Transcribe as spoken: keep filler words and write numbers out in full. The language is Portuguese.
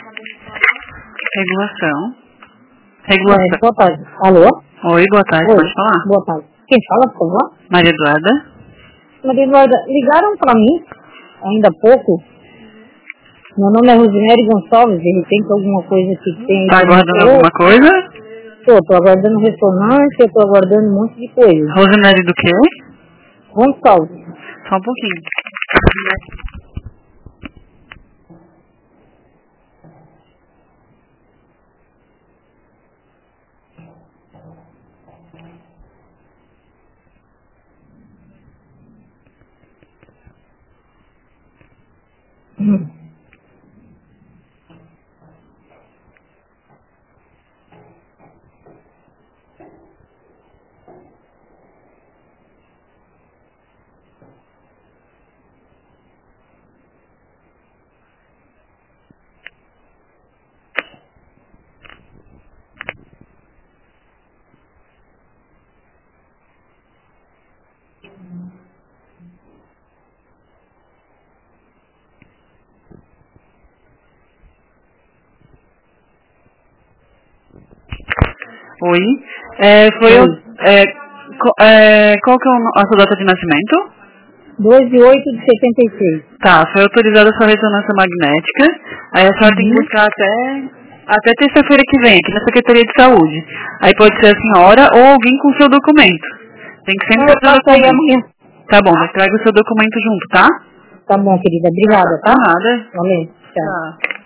Regulação. Regulação. É, boa tarde. Alô? Oi, boa tarde, Oi. pode falar? Boa tarde. Quem fala, por favor? Maria Eduarda. Maria Eduarda, ligaram pra mim, ainda há pouco. Meu nome é Rosemary Gonçalves, de repente alguma coisa que tem... Tá aguardando alguma coisa? Tô, tô aguardando ressonância, eu tô aguardando um monte de coisa. Rosemary do quê? Gonçalves. Só um pouquinho. Hum. Oi. É, foi Oi. o... É, co- é, qual que é o no- a sua data de nascimento? dois de oito de setenta e seis. Tá, foi autorizada a sua ressonância magnética. Aí a senhora tem que Uhum. buscar até, até terça-feira que vem, aqui na Secretaria de Saúde. Aí pode ser a senhora ou alguém com o seu documento. Tem que sempre Então eu trazer o passo aí documento. amanhã. Tá bom, mas traga o seu documento junto, tá? Tá bom, querida. Obrigada, tá? Por nada. Valeu. Tchau. Tá.